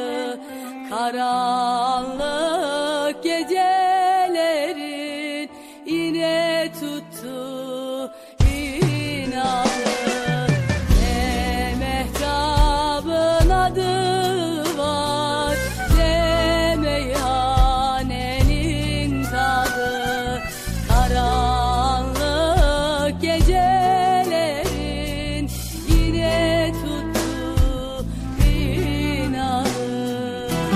Karanlık gecelerin yine tuttu inadı. Ne mehtabın adı var, ne meyhanenin tadı. Karanlık gecelerin yine tuttu inadı.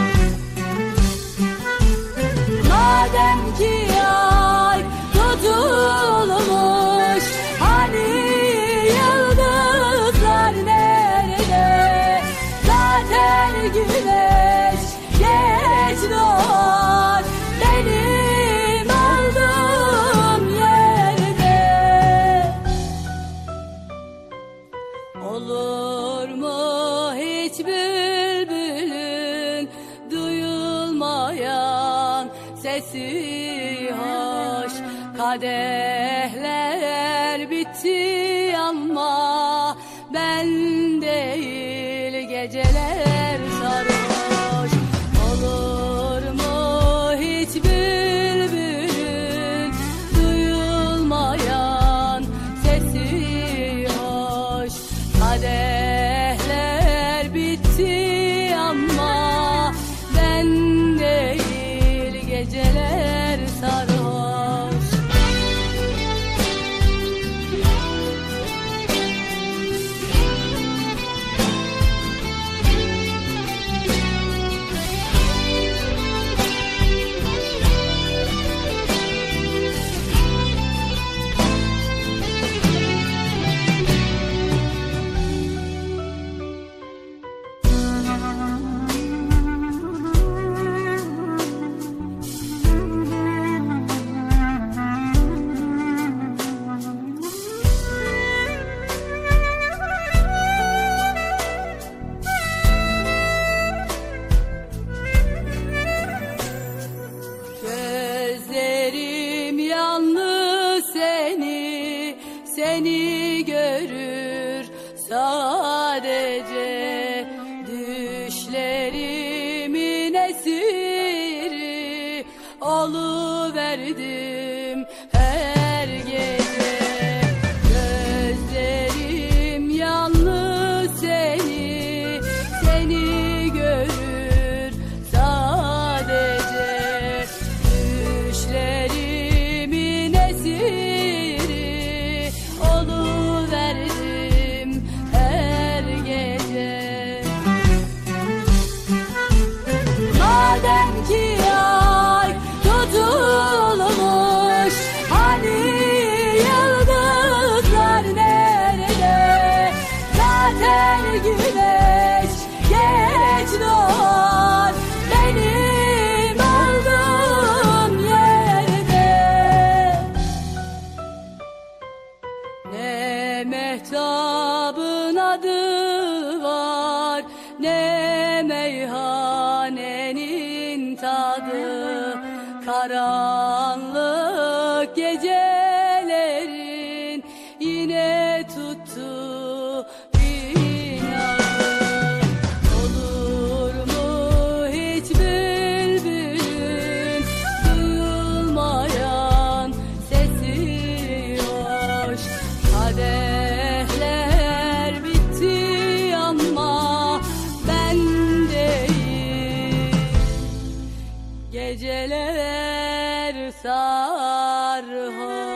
Madem ki ay tutulmuş, hani yıldızlar nerede? Zaten güneş geç doğar benim olduğum yerde. Olur mu hiç bülbülün duyulmayan sesi hoş? Kadehler bitti ama ben değil geceler sarhoş. Olur mu hiç bülbülün duyulmayan sesi hoş? Kadehler bitti ama ben değil geceler sarhoş. Gözlerim yalnız seni görür sadece. Düşlerimin esiri oluverdim her gece. Gözlerim yalnız seni görür sadece. Düşlerimin esiri oluverdim her gece. Madem ki ay tutulmuş, hani yıldızlar nerede? Zaten güneş geç doğar benim olduğum yerde. Ne mehtabın adı var, ne meyhanenin tadı. Karanlık gecelerin yine tuttu inadı. Olur mu hiç bülbülün duyulmayan sesi hoş? Kadehler bitti ama ben değil geceler sarhoş.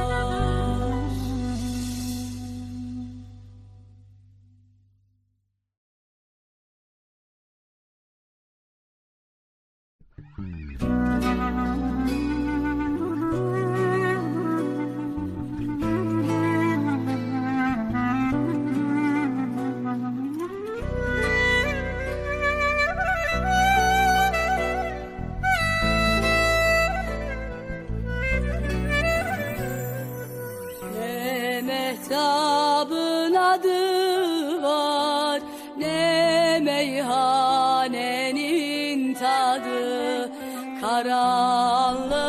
Ne mehtabın adı var, ne meyhanenin tadı. Karanlık